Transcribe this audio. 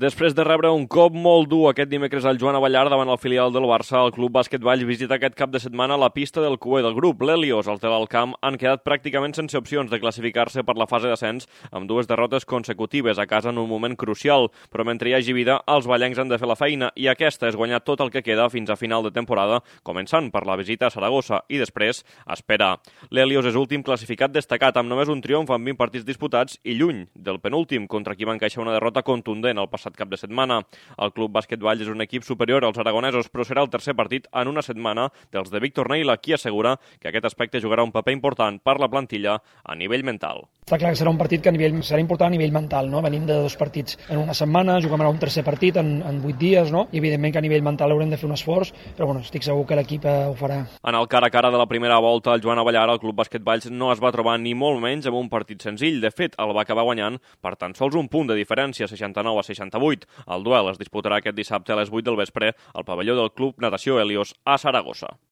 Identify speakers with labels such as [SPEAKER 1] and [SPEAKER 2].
[SPEAKER 1] Després de rebre un cop molt dur aquest dimecres al Joan Abellar davant el filial del Barça, el Club Bàsquet Valls visita aquest cap de setmana la pista del cuer del grup. L'Helios, el Tel al Camp, han quedat pràcticament sense opcions de classificar-se per la fase d'ascens amb dues derrotes consecutives a casa en un moment crucial, però mentre hi hagi vida, els ballencs han de fer la feina i aquesta és guanyar tot el que queda fins a final de temporada, començant per la visita a Saragossa i després esperar. L'Helios és últim classificat destacat amb només un triomf en 20 partits disputats i lluny del penúltim, contra qui va encaixar una derrota contundent el passat cap de setmana. El Club Bàsquet Valls és un equip superior als aragonesos, però serà el tercer partit en una setmana dels de Víctor Neila, qui assegura que aquest aspecte jugarà un paper important per la plantilla a nivell mental.
[SPEAKER 2] Està clar que serà un partit que serà important a nivell mental, no? Venim de 2 partits en una setmana, jugarem un tercer partit en 8 dies, no? I evidentment que a nivell mental haurem de fer un esforç, però bueno, estic segur que l'equip ho farà.
[SPEAKER 1] En el cara a cara de la primera volta, el Joan Abellar, el Club Bàsquet Valls, no es va trobar ni molt menys amb un partit senzill. De fet, el va acabar guanyant per tan sols un punt de diferència, 69-68. El duel es disputarà aquest dissabte a les 8 del vespre al pavelló del Club Natació Helios a Saragossa.